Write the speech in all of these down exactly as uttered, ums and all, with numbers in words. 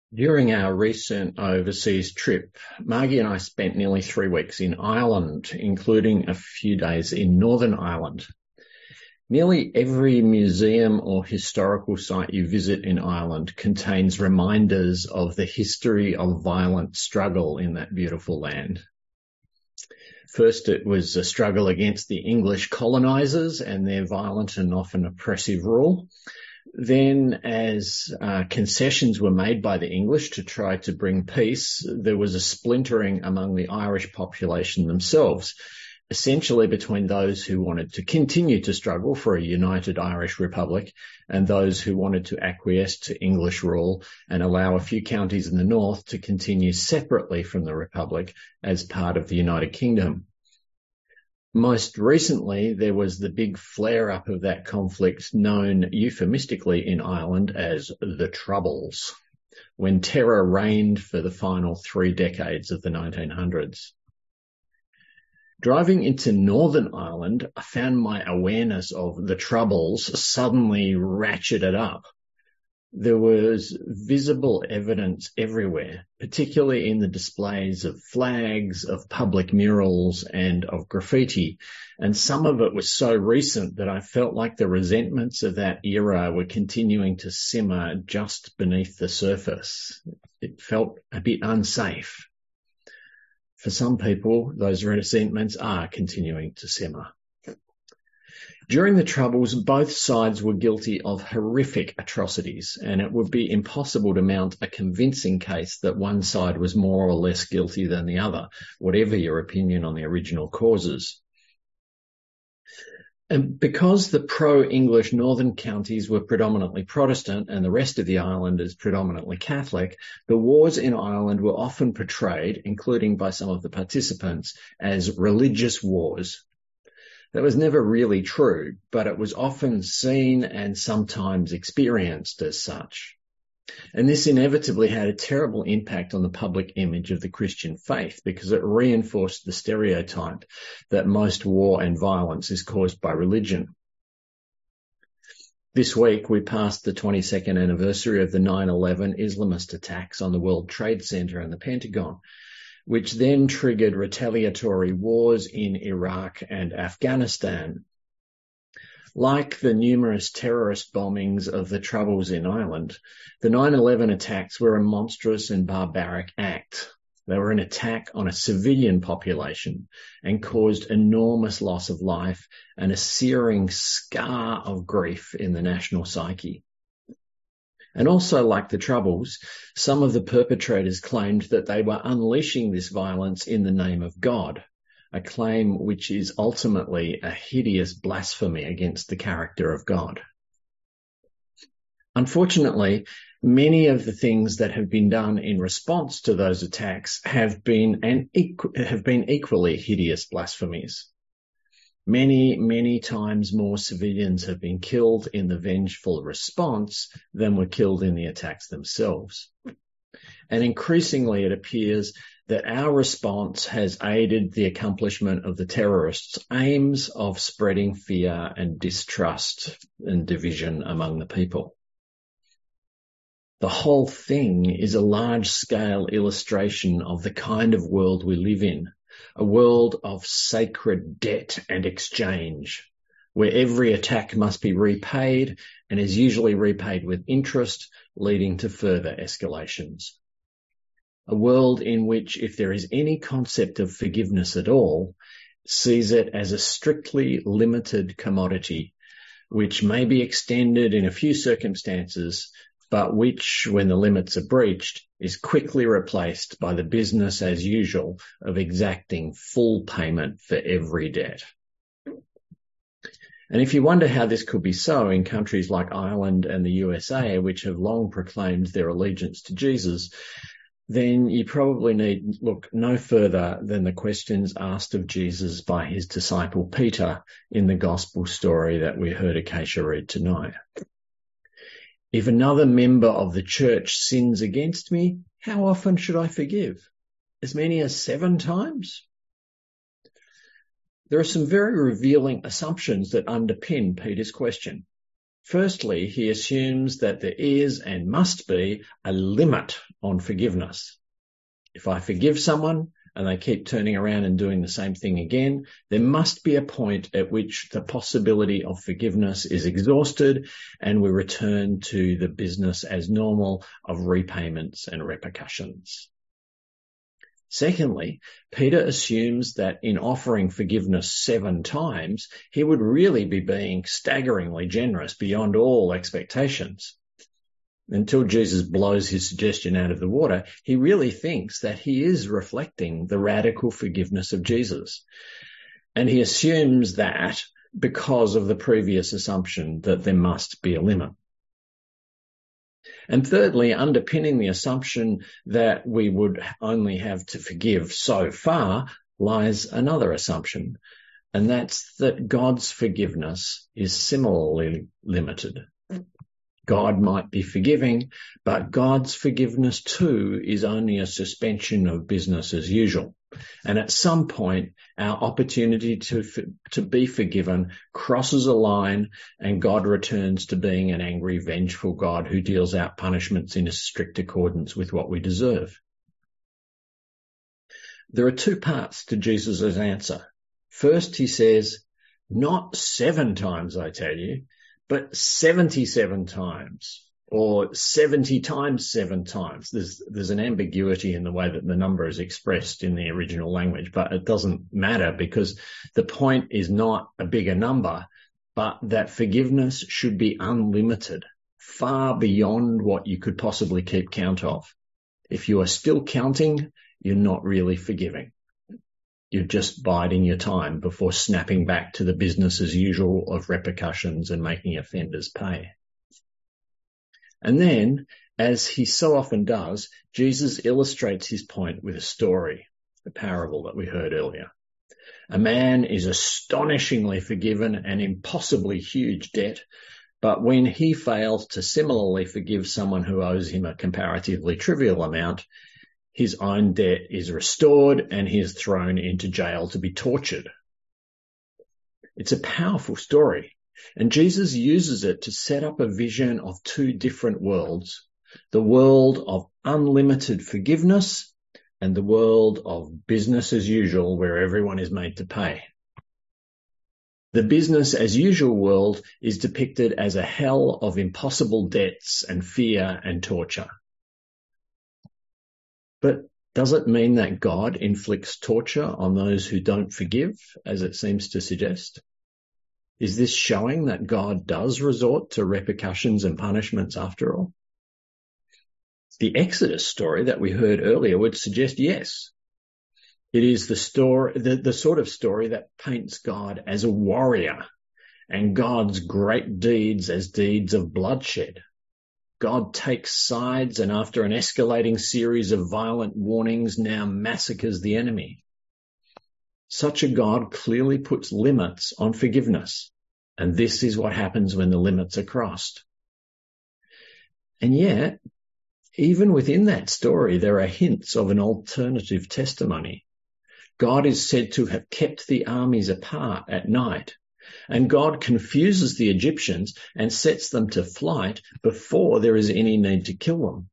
During our recent overseas trip, Margie and I spent nearly three weeks in Ireland, including a few days in Northern Ireland. Nearly every museum or historical site you visit in Ireland contains reminders of the history of violent struggle in that beautiful land. First, it was a struggle against the English colonisers and their violent and often oppressive rule. Then, as uh, concessions were made by the English to try to bring peace, there was a splintering among the Irish population themselves, essentially between those who wanted to continue to struggle for a united Irish Republic and those who wanted to acquiesce to English rule and allow a few counties in the north to continue separately from the Republic as part of the United Kingdom. Most recently, there was the big flare-up of that conflict known euphemistically in Ireland as the Troubles, when terror reigned for the final three decades of the nineteen hundreds. Driving into Northern Ireland, I found my awareness of the Troubles suddenly ratcheted up. There was visible evidence everywhere, particularly in the displays of flags, of public murals, and of graffiti. And some of it was so recent that I felt like the resentments of that era were continuing to simmer just beneath the surface. It felt a bit unsafe. For some people, those resentments are continuing to simmer. During the Troubles, both sides were guilty of horrific atrocities, and it would be impossible to mount a convincing case that one side was more or less guilty than the other, whatever your opinion on the original causes. And because the pro-English northern counties were predominantly Protestant and the rest of the island is predominantly Catholic, the wars in Ireland were often portrayed, including by some of the participants, as religious wars. That was never really true, but it was often seen and sometimes experienced as such. And this inevitably had a terrible impact on the public image of the Christian faith because it reinforced the stereotype that most war and violence is caused by religion. This week, we passed the twenty-second anniversary of the nine eleven Islamist attacks on the World Trade Center and the Pentagon, which then triggered retaliatory wars in Iraq and Afghanistan. Like the numerous terrorist bombings of the Troubles in Ireland, the nine eleven attacks were a monstrous and barbaric act. They were an attack on a civilian population and caused enormous loss of life and a searing scar of grief in the national psyche. And also, like the Troubles, some of the perpetrators claimed that they were unleashing this violence in the name of God, a claim which is ultimately a hideous blasphemy against the character of God. Unfortunately, many of the things that have been done in response to those attacks have been, an equ- have been equally hideous blasphemies. Many, many times more civilians have been killed in the vengeful response than were killed in the attacks themselves. And increasingly it appears that our response has aided the accomplishment of the terrorists' aims of spreading fear and distrust and division among the people. The whole thing is a large-scale illustration of the kind of world we live in. A world of sacred debt and exchange, where every attack must be repaid and is usually repaid with interest, leading to further escalations. A world in which, if there is any concept of forgiveness at all, sees it as a strictly limited commodity, which may be extended in a few circumstances, but which, when the limits are breached, is quickly replaced by the business as usual of exacting full payment for every debt. And if you wonder how this could be so in countries like Ireland and the U S A, which have long proclaimed their allegiance to Jesus, then you probably need look no further than the questions asked of Jesus by his disciple Peter in the gospel story that we heard Acacia read tonight. If another member of the church sins against me, how often should I forgive? As many as seven times? There are some very revealing assumptions that underpin Peter's question. Firstly, he assumes that there is and must be a limit on forgiveness. If I forgive someone and they keep turning around and doing the same thing again, there must be a point at which the possibility of forgiveness is exhausted and we return to the business as normal of repayments and repercussions. Secondly, Peter assumes that in offering forgiveness seven times, he would really be being staggeringly generous beyond all expectations. Until Jesus blows his suggestion out of the water, he really thinks that he is reflecting the radical forgiveness of Jesus. And he assumes that because of the previous assumption that there must be a limit. And thirdly, underpinning the assumption that we would only have to forgive so far lies another assumption, and that's that God's forgiveness is similarly limited. God might be forgiving, but God's forgiveness too is only a suspension of business as usual. And at some point, our opportunity to to be forgiven crosses a line and God returns to being an angry, vengeful God who deals out punishments in a strict accordance with what we deserve. There are two parts to Jesus' answer. First, he says, not seven times, I tell you, but seventy-seven times. Or seventy times seven times. There's, there's an ambiguity in the way that the number is expressed in the original language, but it doesn't matter because the point is not a bigger number, but that forgiveness should be unlimited, far beyond what you could possibly keep count of. If you are still counting, you're not really forgiving. You're just biding your time before snapping back to the business as usual of repercussions and making offenders pay. And then, as he so often does, Jesus illustrates his point with a story, the parable that we heard earlier. A man is astonishingly forgiven an impossibly huge debt, but when he fails to similarly forgive someone who owes him a comparatively trivial amount, his own debt is restored and he is thrown into jail to be tortured. It's a powerful story. And Jesus uses it to set up a vision of two different worlds, the world of unlimited forgiveness and the world of business as usual where everyone is made to pay. The business as usual world is depicted as a hell of impossible debts and fear and torture. But does it mean that God inflicts torture on those who don't forgive, as it seems to suggest? Is this showing that God does resort to repercussions and punishments after all? The Exodus story that we heard earlier would suggest yes. It is the story, the, the sort of story that paints God as a warrior and God's great deeds as deeds of bloodshed. God takes sides and after an escalating series of violent warnings now massacres the enemy. Such a God clearly puts limits on forgiveness, and this is what happens when the limits are crossed. And yet, even within that story, there are hints of an alternative testimony. God is said to have kept the armies apart at night, and God confuses the Egyptians and sets them to flight before there is any need to kill them.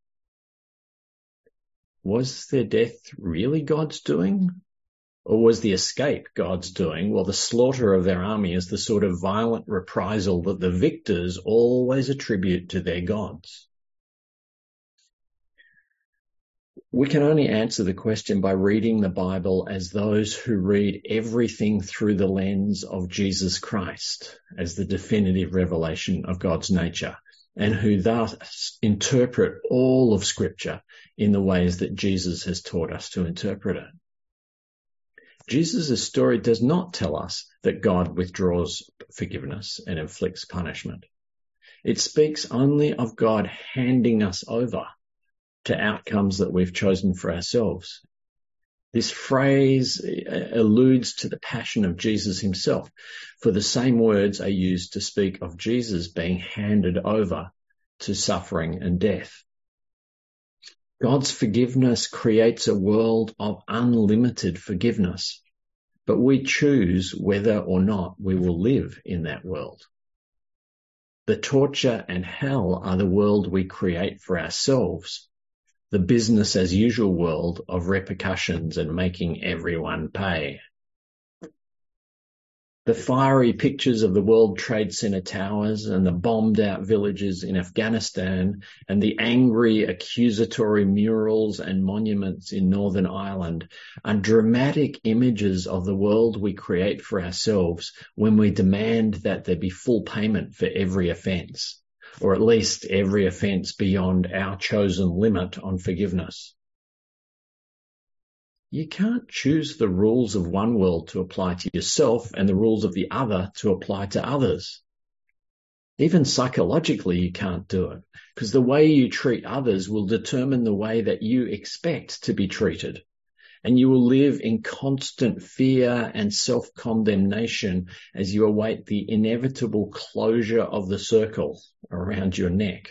Was their death really God's doing? Or was the escape God's doing, while the slaughter of their army is the sort of violent reprisal that the victors always attribute to their gods? We can only answer the question by reading the Bible as those who read everything through the lens of Jesus Christ as the definitive revelation of God's nature, and who thus interpret all of Scripture in the ways that Jesus has taught us to interpret it. Jesus' story does not tell us that God withdraws forgiveness and inflicts punishment. It speaks only of God handing us over to outcomes that we've chosen for ourselves. This phrase alludes to the passion of Jesus himself, for the same words are used to speak of Jesus being handed over to suffering and death. God's forgiveness creates a world of unlimited forgiveness, but we choose whether or not we will live in that world. The torture and hell are the world we create for ourselves, the business as usual world of repercussions and making everyone pay. The fiery pictures of the World Trade Center towers and the bombed out villages in Afghanistan and the angry accusatory murals and monuments in Northern Ireland are dramatic images of the world we create for ourselves when we demand that there be full payment for every offence, or at least every offence beyond our chosen limit on forgiveness. You can't choose the rules of one world to apply to yourself and the rules of the other to apply to others. Even psychologically, you can't do it, because the way you treat others will determine the way that you expect to be treated. And you will live in constant fear and self-condemnation as you await the inevitable closure of the circle around your neck.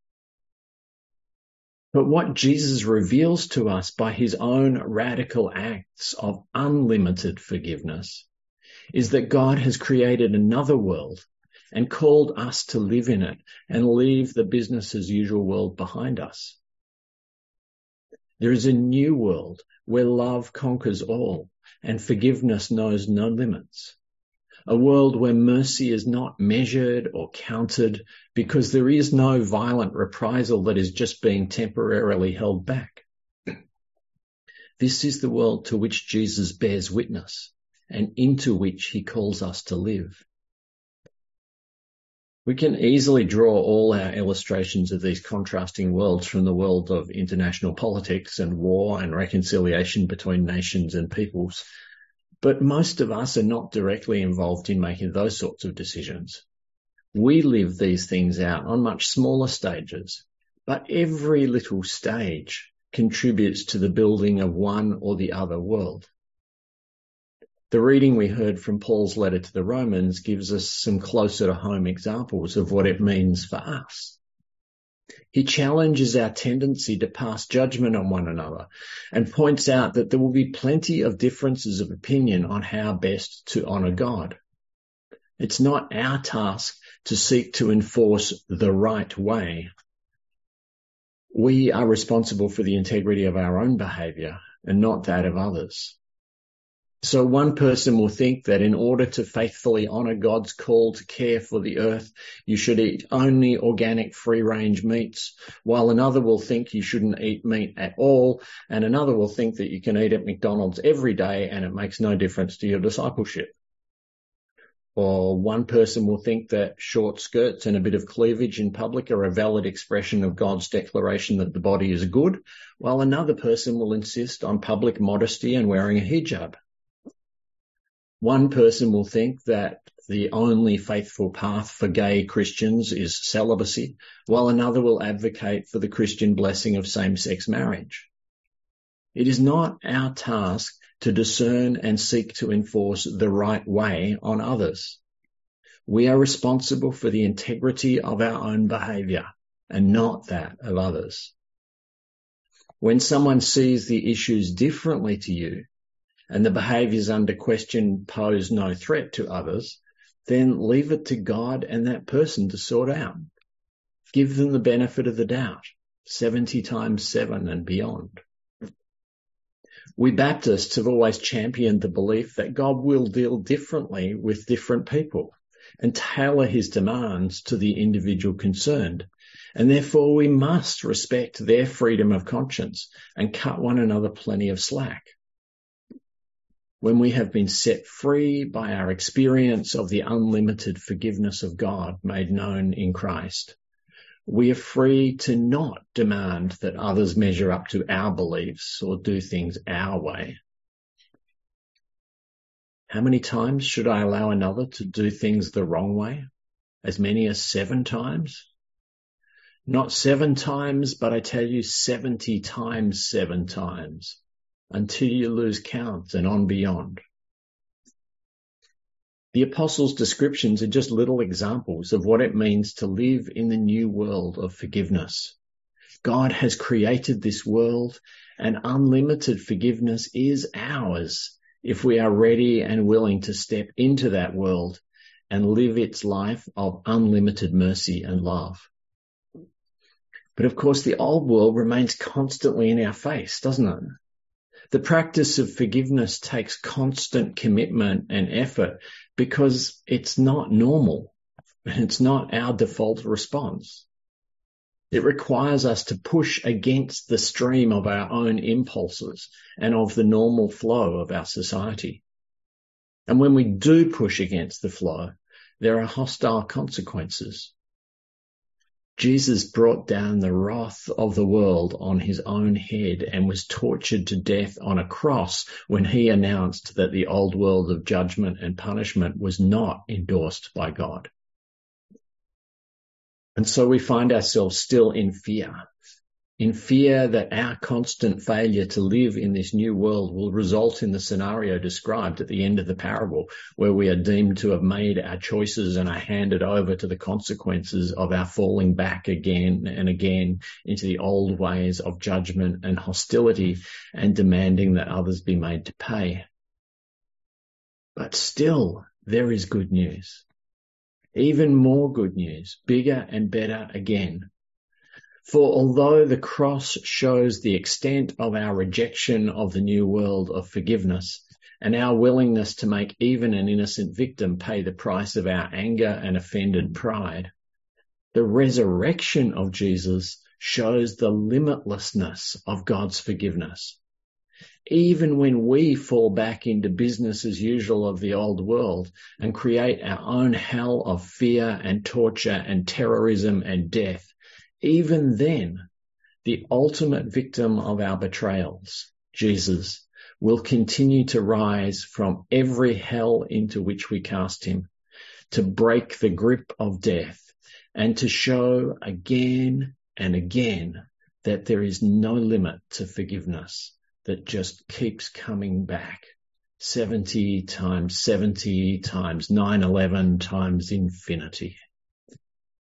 But what Jesus reveals to us by his own radical acts of unlimited forgiveness is that God has created another world and called us to live in it and leave the business as usual world behind us. There is a new world where love conquers all and forgiveness knows no limits. A world where mercy is not measured or counted because there is no violent reprisal that is just being temporarily held back. This is the world to which Jesus bears witness and into which he calls us to live. We can easily draw all our illustrations of these contrasting worlds from the world of international politics and war and reconciliation between nations and peoples. But most of us are not directly involved in making those sorts of decisions. We live these things out on much smaller stages, but every little stage contributes to the building of one or the other world. The reading we heard from Paul's letter to the Romans gives us some closer to home examples of what it means for us. He challenges our tendency to pass judgment on one another and points out that there will be plenty of differences of opinion on how best to honour God. It's not our task to seek to enforce the right way. We are responsible for the integrity of our own behaviour and not that of others. So one person will think that in order to faithfully honour God's call to care for the earth, you should eat only organic free-range meats, while another will think you shouldn't eat meat at all, and another will think that you can eat at McDonald's every day and it makes no difference to your discipleship. Or one person will think that short skirts and a bit of cleavage in public are a valid expression of God's declaration that the body is good, while another person will insist on public modesty and wearing a hijab. One person will think that the only faithful path for gay Christians is celibacy, while another will advocate for the Christian blessing of same-sex marriage. It is not our task to discern and seek to enforce the right way on others. We are responsible for the integrity of our own behaviour and not that of others. When someone sees the issues differently to you, and the behaviours under question pose no threat to others, then leave it to God and that person to sort out. Give them the benefit of the doubt, seventy times seven and beyond. We Baptists have always championed the belief that God will deal differently with different people and tailor his demands to the individual concerned, and therefore we must respect their freedom of conscience and cut one another plenty of slack. When we have been set free by our experience of the unlimited forgiveness of God made known in Christ, we are free to not demand that others measure up to our beliefs or do things our way. How many times should I allow another to do things the wrong way? As many as seven times? Not seven times, but I tell you seventy times seven times. Until you lose count and on beyond. The apostles' descriptions are just little examples of what it means to live in the new world of forgiveness. God has created this world, and unlimited forgiveness is ours if we are ready and willing to step into that world and live its life of unlimited mercy and love. But of course, the old world remains constantly in our face, doesn't it? The practice of forgiveness takes constant commitment and effort because it's not normal and it's not our default response. It requires us to push against the stream of our own impulses and of the normal flow of our society. And when we do push against the flow, there are hostile consequences. Jesus brought down the wrath of the world on his own head and was tortured to death on a cross when he announced that the old world of judgment and punishment was not endorsed by God. And so we find ourselves still in fear, in fear that our constant failure to live in this new world will result in the scenario described at the end of the parable, where we are deemed to have made our choices and are handed over to the consequences of our falling back again and again into the old ways of judgment and hostility and demanding that others be made to pay. But still, there is good news. Even more good news, bigger and better again. For although the cross shows the extent of our rejection of the new world of forgiveness and our willingness to make even an innocent victim pay the price of our anger and offended pride, the resurrection of Jesus shows the limitlessness of God's forgiveness. Even when we fall back into business as usual of the old world and create our own hell of fear and torture and terrorism and death, even then, the ultimate victim of our betrayals, Jesus, will continue to rise from every hell into which we cast him, to break the grip of death and to show again and again that there is no limit to forgiveness that just keeps coming back seventy times seventy times nine eleven times infinity.